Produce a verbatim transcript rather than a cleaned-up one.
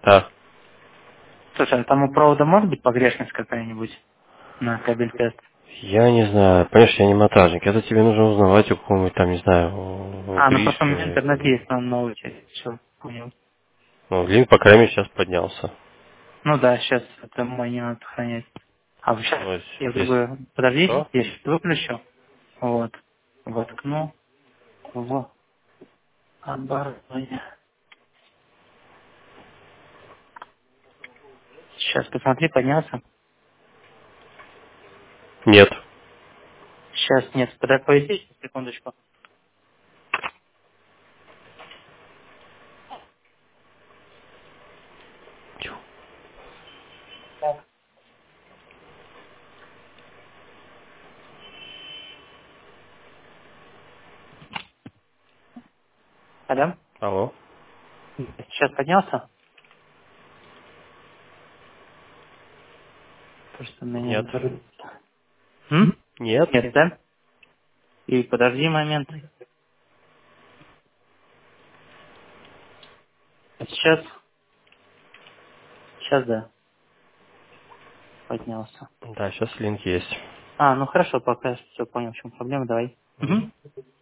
Да. Слушай, а там у провода может быть погрешность какая-нибудь на кабель-тест? Я не знаю, понимаешь, я не монтажник. Это тебе нужно узнавать у какого-нибудь там, не знаю, у у А, ну просто у меня Гриши. интернет есть на ноуте. Все, понял. Ну, линк, по крайней мере, сейчас поднялся. Ну да, сейчас это мой не надо сохранять. А вот сейчас Ну, если... я в если- другую... Подожди, Что? я сейчас выключу. Вот. Воткну в оборудование. Сейчас посмотри, поднялся. Нет. Сейчас нет, подожди, повисите, секундочку. Так. Алло? Алло? Сейчас поднялся? Просто у меня Нет. оборудование. М? Нет. Нет, да? И подожди момент. Сейчас, сейчас да, поднялся. Да, сейчас линк есть. А, ну хорошо, пока все понял, в чем проблема, давай. Мгм. Мгм.